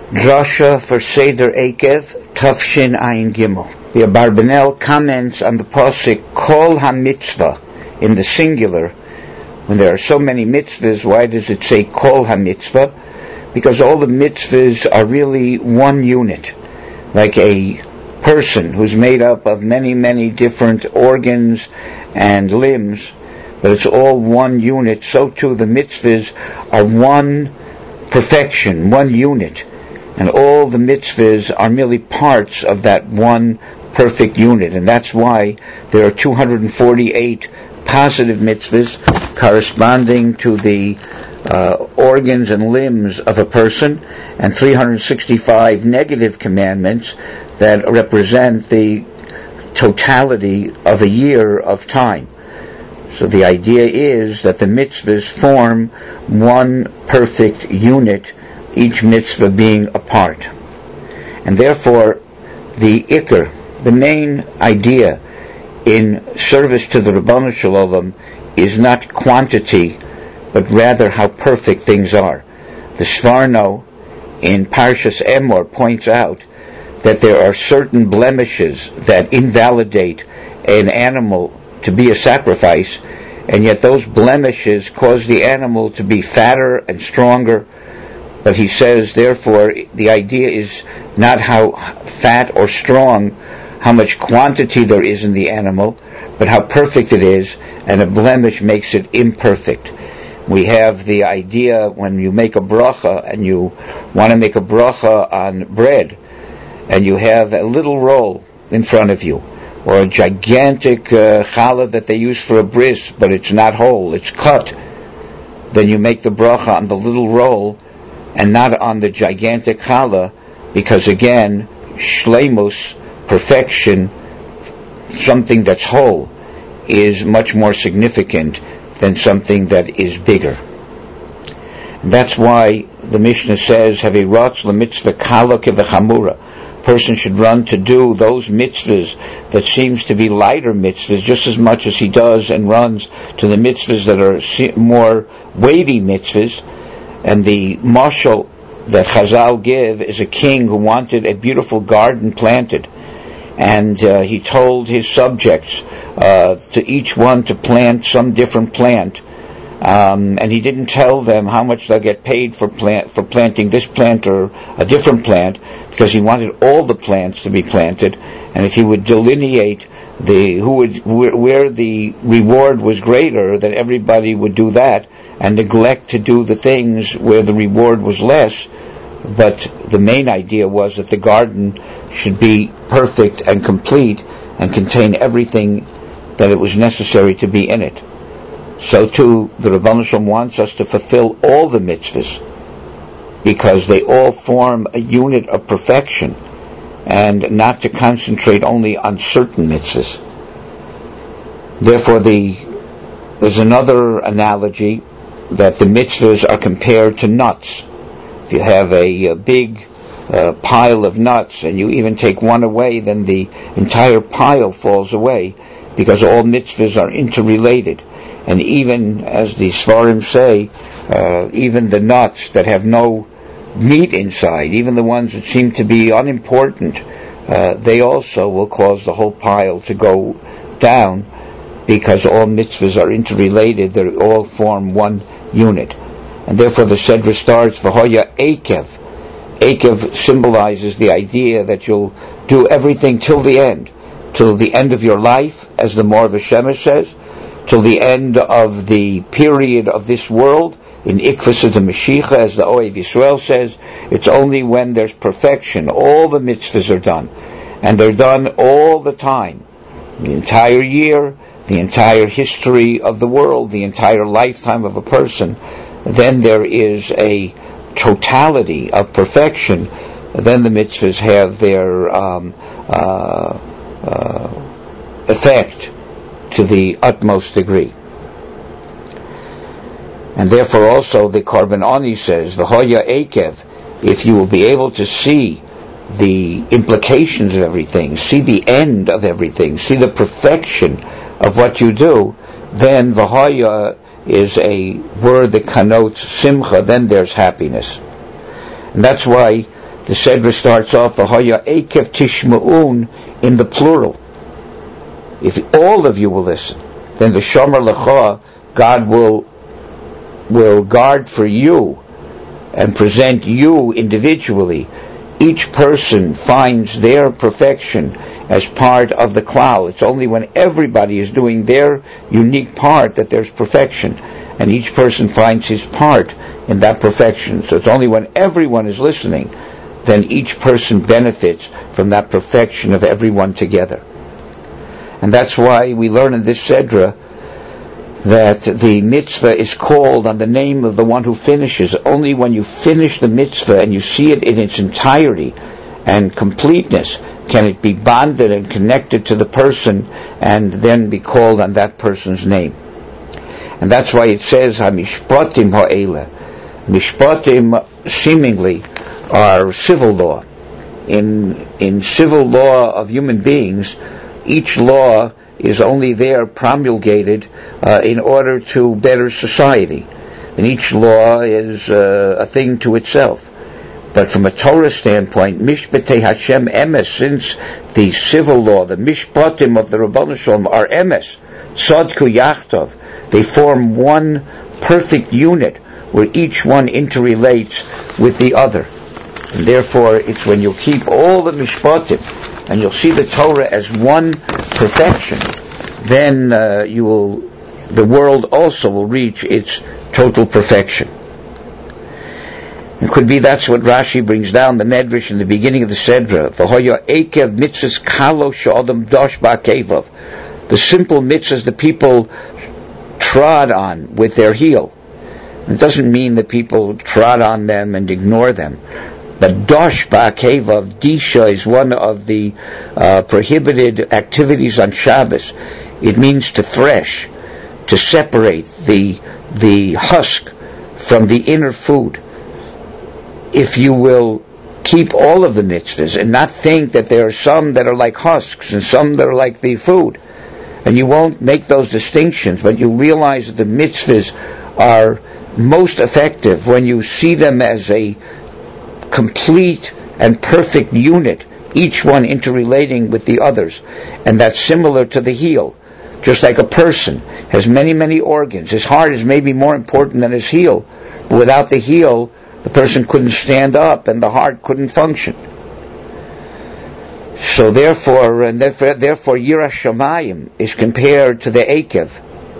Drasha for Seder Ekev, Tafshin Ayin Gimel. The Abarbanel comments on the pasuk Kol HaMitzvah in the singular. When there are so many mitzvahs, why does it say Kol HaMitzvah? Because all the mitzvahs are really one unit, like a person who's made up of many, many different organs and limbs, but it's all one unit. So too the mitzvahs are one perfection, one unit. And all the mitzvahs are merely parts of that one perfect unit. And that's why there are 248 positive mitzvahs corresponding to the organs and limbs of a person, and 365 negative commandments that represent the totality of a year of time. So the idea is that the mitzvahs form one perfect unit, each mitzvah being a part. And therefore, the ikar, the main idea in service to the Ribono Shel Olam, is not quantity, but rather how perfect things are. The Sforno in Parshas Emor points out that there are certain blemishes that invalidate an animal to be a sacrifice, and yet those blemishes cause the animal to be fatter and stronger. But he says, therefore, the idea is not how fat or strong, how much quantity there is in the animal, but how perfect it is, and a blemish makes it imperfect. We have the idea when you make a bracha, and you want to make a bracha on bread, and you have a little roll in front of you, or a gigantic challah that they use for a bris, but it's not whole, it's cut. Then you make the bracha on the little roll, and not on the gigantic challah, because again, shleimus, perfection, something that's whole, is much more significant than something that is bigger. And that's why the Mishnah says, Haviratz l'mitzvah kala kevechamura. Person should run to do those mitzvahs that seems to be lighter mitzvahs just as much as he does and runs to the mitzvahs that are more weighty mitzvahs. And the mashal that Chazal give is a king who wanted a beautiful garden planted, and he told his subjects to each one to plant some different plant, and he didn't tell them how much they'll get paid for planting this plant or a different plant, because he wanted all the plants to be planted. And if he would delineate where the reward was greater, then everybody would do that, and neglect to do the things where the reward was less. But the main idea was that the garden should be perfect and complete and contain everything that it was necessary to be in it. So too, the Ribono Shel Olam wants us to fulfill all the mitzvahs, because they all form a unit of perfection, and not to concentrate only on certain mitzvahs. Therefore, there's another analogy that the mitzvahs are compared to nuts. If you have a big pile of nuts and you even take one away, then the entire pile falls away, because all mitzvahs are interrelated. And even, as the Svarim say, even the nuts that have no meat inside, even the ones that seem to be unimportant, they also will cause the whole pile to go down, because all mitzvahs are interrelated. They all form one unit. And therefore the Sedra starts, V'hoya Ekev. Ekev symbolizes the idea that you'll do everything till the end of your life, as the Mor V'Shemesh says, till the end of the period of this world, in Ikvus the Mashiach, as the Ohev Yisrael says. It's only when there's perfection, all the mitzvahs are done, and they're done all the time, the entire year, the entire history of the world, the entire lifetime of a person. Then there is a totality of perfection. Then the mitzvahs have their effect to the utmost degree. And therefore also the Korban Oni says, V'hoya Ekev, if you will be able to see the implications of everything, see the end of everything, see the perfection of what you do, then V'hoya is a word that connotes simcha, then there's happiness. And that's why the Sedra starts off, V'hoya ekev tishma'un, in the plural. If all of you will listen, then the Shomer Lecha, God will guard for you and present you individually. Each person finds their perfection as part of the klal. It's only when everybody is doing their unique part that there's perfection, and each person finds his part in that perfection. So it's only when everyone is listening, then each person benefits from that perfection of everyone together. And that's why we learn in this Sedra that the mitzvah is called on the name of the one who finishes. Only when you finish the mitzvah and you see it in its entirety and completeness can it be bonded and connected to the person and then be called on that person's name. And that's why it says, HaMishpatim ha'ela. Mishpatim seemingly are civil law. In civil law of human beings, each law is only there promulgated in order to better society. And each law is a thing to itself. But from a Torah standpoint, Mishpatei Hashem Emes, since the civil law, the Mishpatim of the Rabbanu Shalom are Emes, Tzadku Yachtov, they form one perfect unit where each one interrelates with the other. And therefore, it's when you keep all the Mishpatim and you'll see the Torah as one perfection, then the world also will reach its total perfection. It could be that's what Rashi brings down, the Medrash in the beginning of the Sedra. V'hoya ekev mitzvahs kalo she'adam dosh ba'akevav. The simple mitzvahs the people trod on with their heel. It doesn't mean that people trod on them and ignore them. But dosh ba'akevav, disha, is one of the prohibited activities on Shabbos. It means to thresh, to separate the husk from the inner food. If you will keep all of the mitzvahs and not think that there are some that are like husks and some that are like the food, and you won't make those distinctions, but you realize that the mitzvahs are most effective when you see them as a complete and perfect unit, each one interrelating with the others. And that's similar to the heel. Just like a person has many, many organs. His heart is maybe more important than his heel. But without the heel, the person couldn't stand up and the heart couldn't function. So therefore Yiras Shamayim is compared to the Ekev,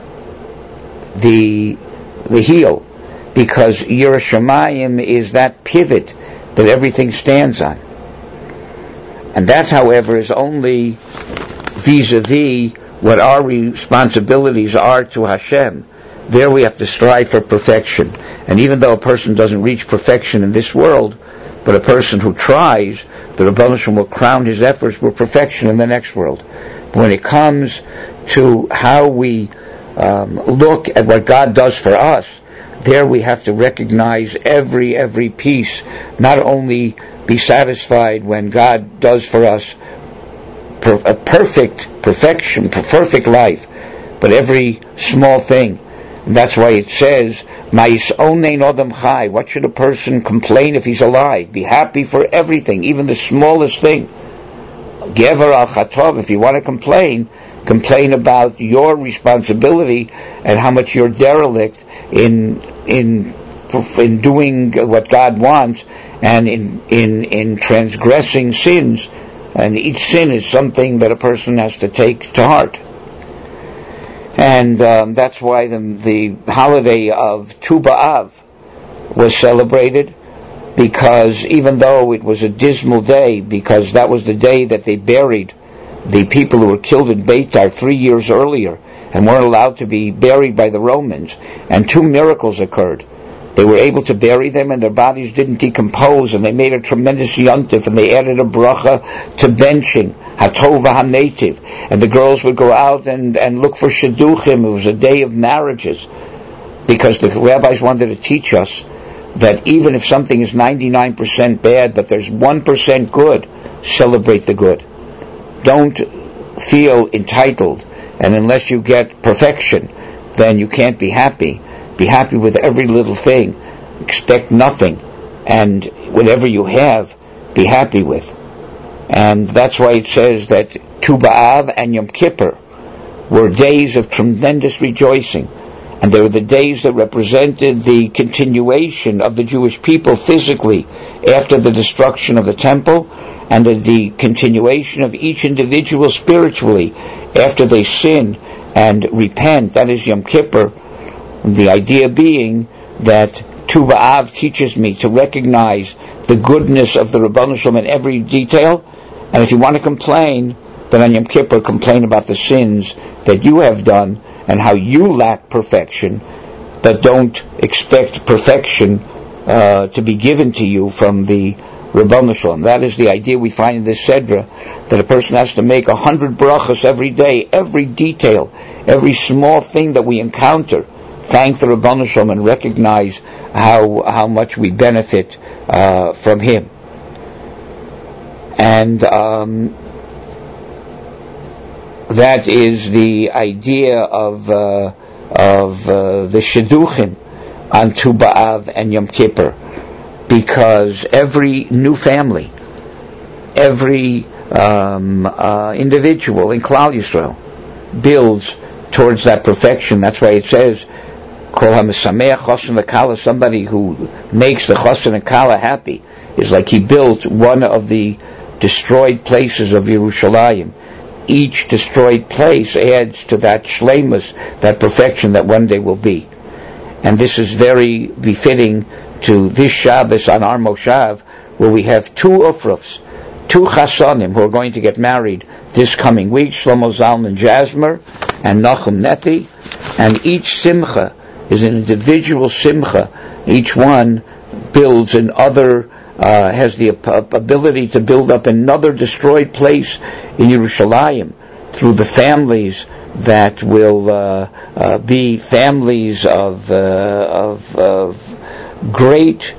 the heel, because Yiras Shamayim is that pivot that everything stands on. And that, however, is only vis-a-vis what our responsibilities are to Hashem. There we have to strive for perfection. And even though a person doesn't reach perfection in this world, but a person who tries, the Rebbeinu Shalom will crown his efforts with perfection in the next world. But when it comes to how we look at what God does for us, there we have to recognize every piece, not only be satisfied when God does for us a perfect life, but every small thing. And that's why it says, Ma'is onein odam chai. What should a person complain if he's alive? Be happy for everything, even the smallest thing. Gever al chatov. If you want to complain about your responsibility and how much you're derelict in doing what God wants and in transgressing sins. And each sin is something that a person has to take to heart. And that's why the holiday of Tu B'Av was celebrated, because even though it was a dismal day, because that was the day that they buried the people who were killed in Beitar 3 years earlier and weren't allowed to be buried by the Romans, and 2 miracles occurred. They were able to bury them and their bodies didn't decompose, and they made a tremendous yontif, and they added a bracha to benching, hatova hametiv, and the girls would go out and look for shidduchim. It was a day of marriages, because the rabbis wanted to teach us that even if something is 99% bad, but there's 1% good, celebrate the good. Don't feel entitled, and unless you get perfection, then you can't be happy. Be happy with every little thing. Expect nothing. And whatever you have, be happy with. And that's why it says that Tu B'Av and Yom Kippur were days of tremendous rejoicing. And they were the days that represented the continuation of the Jewish people physically after the destruction of the temple, and the continuation of each individual spiritually after they sin and repent. That is Yom Kippur. The idea being that Tu B'Av teaches me to recognize the goodness of the Rebbeinu Shalom in every detail. And if you want to complain, then on Yom Kippur complain about the sins that you have done and how you lack perfection, but don't expect perfection to be given to you from the Rebbeinu Shalom. That is the idea we find in this Sedra, that a person has to make 100 brachas every day, every detail, every small thing that we encounter. Thank the Rebbeinu Shalom and recognize how much we benefit from him. And that is the idea of the Shidduchim on Tu B'Av and Yom Kippur, because every new family, every individual in Klal Yisrael builds towards that perfection. That's why it says, Kol HaMesameach Chosin V'Kala, somebody who makes the Chosin and Kala happy is like he built one of the destroyed places of Yerushalayim. Each destroyed place adds to that shleimus, that perfection that one day will be. And this is very befitting to this Shabbos on our Moshav, where we have two Ufrufs, two Chasanim who are going to get married this coming week, Shlomo Zalman Jasmer and Nachum Nepi, and each Simcha is an individual Simcha. Each one builds another, has the ability to build up another destroyed place in Yerushalayim through the families that will be families of great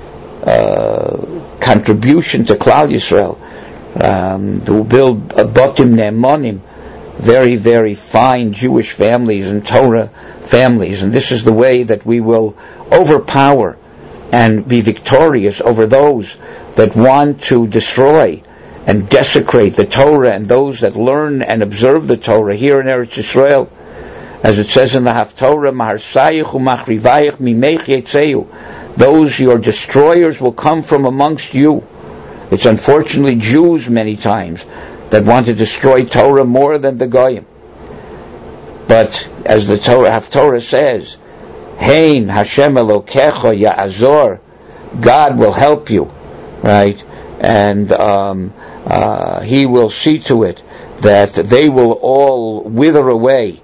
contribution to Klal Yisrael. They will build Batim Ne'emanim, very, very fine Jewish families and Torah families. And this is the way that we will overpower and be victorious over those that want to destroy and desecrate the Torah and those that learn and observe the Torah here in Eretz Yisrael. As it says in the Haftorah, Maharsayich u'machrivayich mimech yetzeu, those your destroyers will come from amongst you. It's unfortunately Jews many times that want to destroy Torah more than the Goyim. But as the Haftorah says, Hein Hashem Elokecha Ya'azor, God will help you, right? And He will see to it that they will all wither away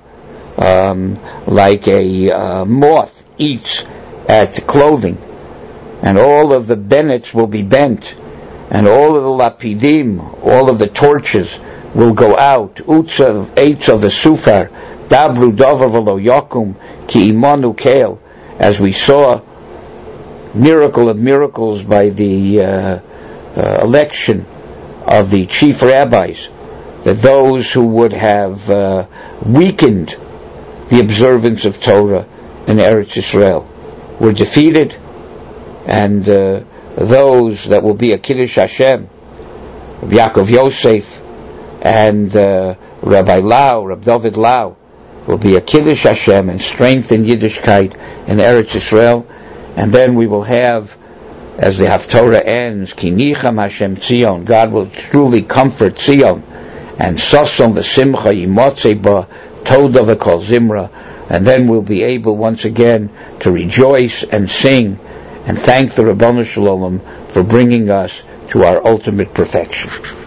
like a moth eats at clothing, and all of the bennets will be bent, and all of the lapidim, all of the torches will go out. Utzav eitzav v'sufar dabru davar v'lo yakum ki imanu keil, as we saw, miracle of miracles by the election of the chief rabbis, that those who would have weakened the observance of Torah in Eretz Yisrael were defeated, and those that will be a Kiddush Hashem, Rabbi Yaakov Yosef and Rabbi Lau, Rabbi David Lau, will be a Kiddush Hashem and strengthen Yiddishkeit in Eretz Yisrael. And then we will have, as the Haftorah ends, Ki nicham Hashem Tzion, God will truly comfort Tzion, and Sosom v'simcha yimotzei ba toda v'kol zimra, and then we'll be able once again to rejoice and sing and thank the Rebbeinu Shalom for bringing us to our ultimate perfection.